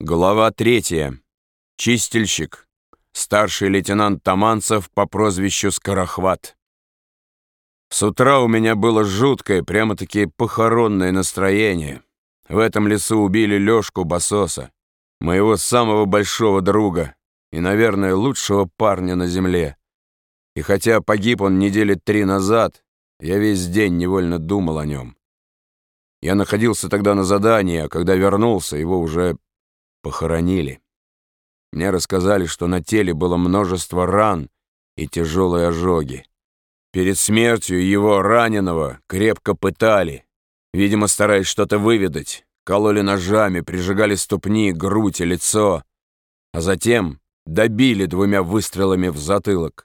Глава 3. Чистильщик. Старший лейтенант Таманцев по прозвищу Скорохват. С утра у меня было жуткое, прямо-таки похоронное настроение. В этом лесу убили Лёшку Басоса, моего самого большого друга и, наверное, лучшего парня на земле. И хотя погиб он недели 3 назад, я весь день невольно думал о нем. Я находился тогда на задании, а когда вернулся, его уже похоронили. Мне рассказали, что на теле было множество ран и тяжелые ожоги. Перед смертью его, раненого, крепко пытали, видимо, стараясь что-то выведать, кололи ножами, прижигали ступни, грудь и лицо, а затем добили 2 выстрелами в затылок.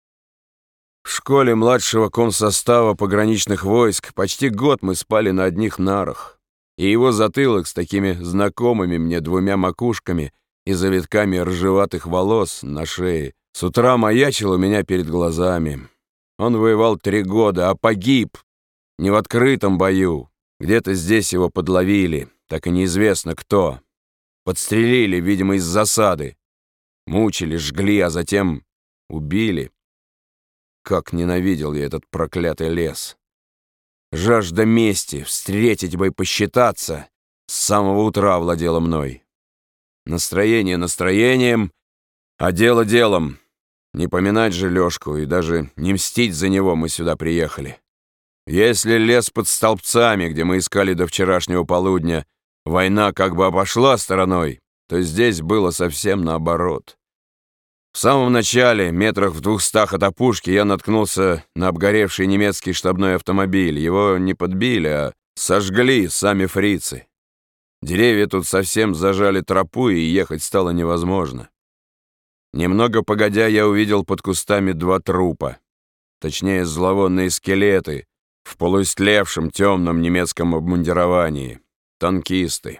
В школе младшего комсостава пограничных войск почти год мы спали на одних нарах, и его затылок с такими знакомыми мне 2 макушками и завитками рыжеватых волос на шее с утра маячил у меня перед глазами. Он воевал 3 года, а погиб не в открытом бою. Где-то здесь его подловили, так и неизвестно кто. Подстрелили, видимо, из засады. Мучили, жгли, а затем убили. Как ненавидел я этот проклятый лес. Жажда мести, встретить бы и посчитаться, с самого утра владела мной. Настроение настроением, а дело делом. Не поминать же Лёшку и даже не мстить за него мы сюда приехали. Если лес под столбцами, где мы искали до вчерашнего полудня, война как бы обошла стороной, то здесь было совсем наоборот. В самом начале, метрах в 200 от опушки, я наткнулся на обгоревший немецкий штабной автомобиль. Его не подбили, а сожгли сами фрицы. Деревья тут совсем зажали тропу, и ехать стало невозможно. Немного погодя, я увидел под кустами 2 трупа. Точнее, зловонные скелеты в полуистлевшем темном немецком обмундировании. Танкисты.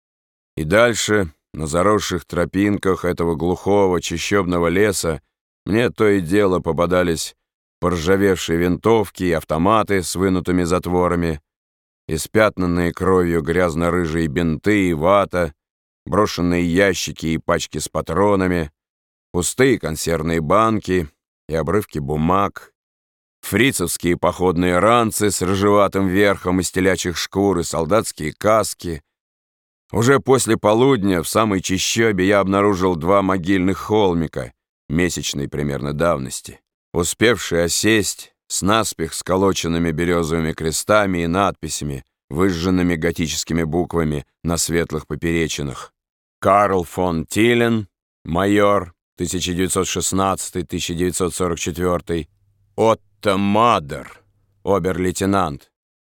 И дальше, на заросших тропинках этого глухого чащобного леса, мне то и дело попадались поржавевшие винтовки и автоматы с вынутыми затворами, испятнанные кровью грязно-рыжие бинты и вата, брошенные ящики и пачки с патронами, пустые консервные банки и обрывки бумаг, фрицевские походные ранцы с рыжеватым верхом из телячьих шкур и солдатские каски. Уже после полудня в самой чащобе я обнаружил 2 могильных холмика месячной примерно давности, успевшие осесть с наспех сколоченными березовыми крестами и надписями, выжженными готическими буквами на светлых поперечинах. Карл фон Тилен, майор, 1916-1944, Отто Мадер, обер-лейтенант,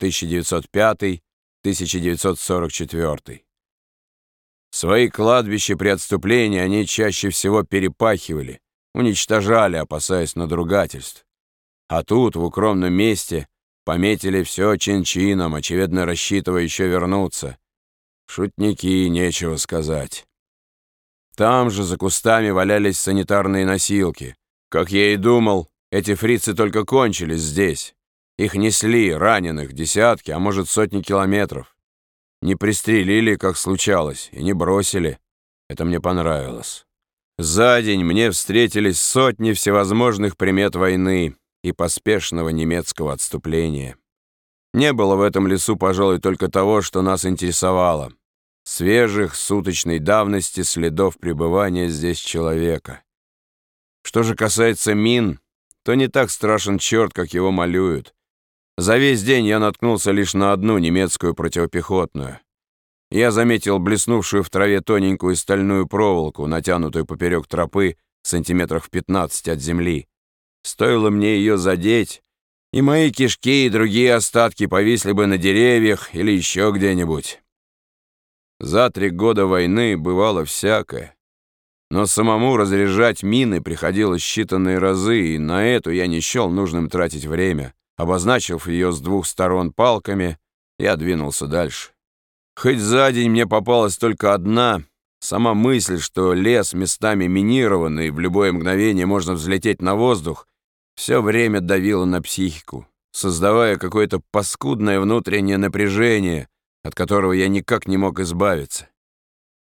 1905-1944. Свои кладбища при отступлении они чаще всего перепахивали, уничтожали, опасаясь надругательств. А тут, в укромном месте, пометили все чин-чином, очевидно, рассчитывая еще вернуться. Шутники, нечего сказать. Там же за кустами валялись санитарные носилки. Как я и думал, эти фрицы только кончились здесь. Их несли, раненых, десятки, а может, сотни километров. Не пристрелили, как случалось, и не бросили. Это мне понравилось. За день мне встретились сотни всевозможных примет войны и поспешного немецкого отступления. Не было в этом лесу, пожалуй, только того, что нас интересовало. Свежих, суточной давности следов пребывания здесь человека. Что же касается мин, то не так страшен черт, как его малюют. За весь день я наткнулся лишь на одну немецкую противопехотную. Я заметил блеснувшую в траве тоненькую стальную проволоку, натянутую поперек тропы сантиметрах в 15 от земли. Стоило мне ее задеть, и мои кишки и другие остатки повисли бы на деревьях или еще где-нибудь. За 3 года войны бывало всякое. Но самому разряжать мины приходилось считанные разы, и на эту я не счел нужным тратить время. Обозначив ее с 2 сторон палками, я двинулся дальше. Хоть за день мне попалась только одна, сама мысль, что лес местами минированный, в любое мгновение можно взлететь на воздух, все время давила на психику, создавая какое-то паскудное внутреннее напряжение, от которого я никак не мог избавиться.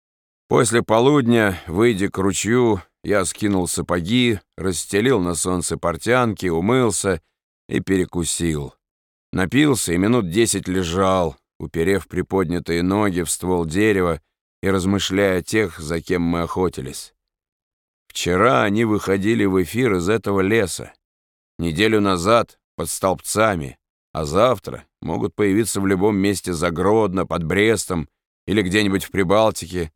После полудня, выйдя к ручью, я скинул сапоги, расстелил на солнце портянки, умылся и перекусил. Напился и минут 10 лежал, уперев приподнятые ноги в ствол дерева и размышляя о тех, за кем мы охотились. Вчера они выходили в эфир из этого леса, неделю назад под Столбцами, а завтра могут появиться в любом месте за Гродно, под Брестом или где-нибудь в Прибалтике.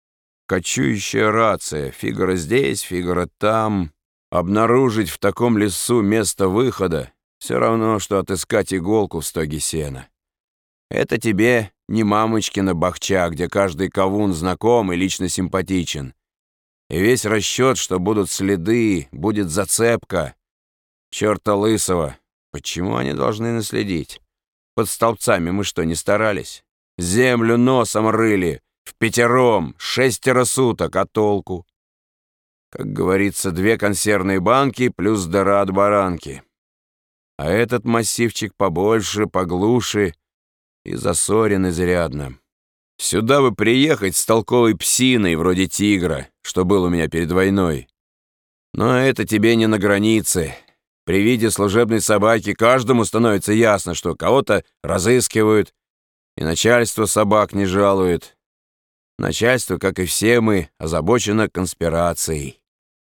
Кочующая рация, Фигаро здесь, Фигаро там. Обнаружить в таком лесу место выхода все равно, что отыскать иголку в стоге сена. Это тебе не мамочкина бахча, где каждый кавун знаком и лично симпатичен. И весь расчет, что будут следы, будет зацепка. Чёрта лысого, почему они должны наследить? Под Столбцами мы что, не старались? Землю носом рыли, впятером, 6 суток, а толку? Как говорится, 2 консервные банки плюс дыра от баранки. А этот массивчик побольше, поглуше и засорен изрядно. Сюда бы приехать с толковой псиной, вроде тигра, что был у меня перед войной. Но это тебе не на границе. При виде служебной собаки каждому становится ясно, что кого-то разыскивают, и начальство собак не жалует. Начальство, как и все мы, озабочено конспирацией.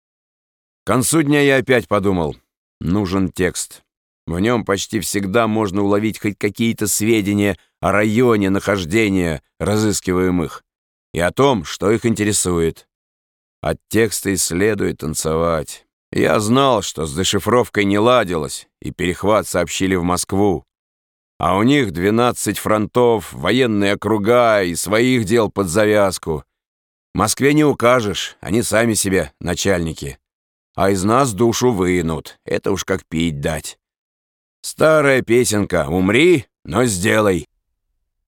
К концу дня я опять подумал, нужен текст. В нем почти всегда можно уловить хоть какие-то сведения о районе нахождения разыскиваемых и о том, что их интересует. От текста и следует танцевать. Я знал, что с дешифровкой не ладилось, и перехват сообщили в Москву. А у них 12 фронтов, военные округа и своих дел под завязку. Москве не укажешь, они сами себе начальники. А из нас душу вынут, это уж как пить дать. Старая песенка «Умри, но сделай».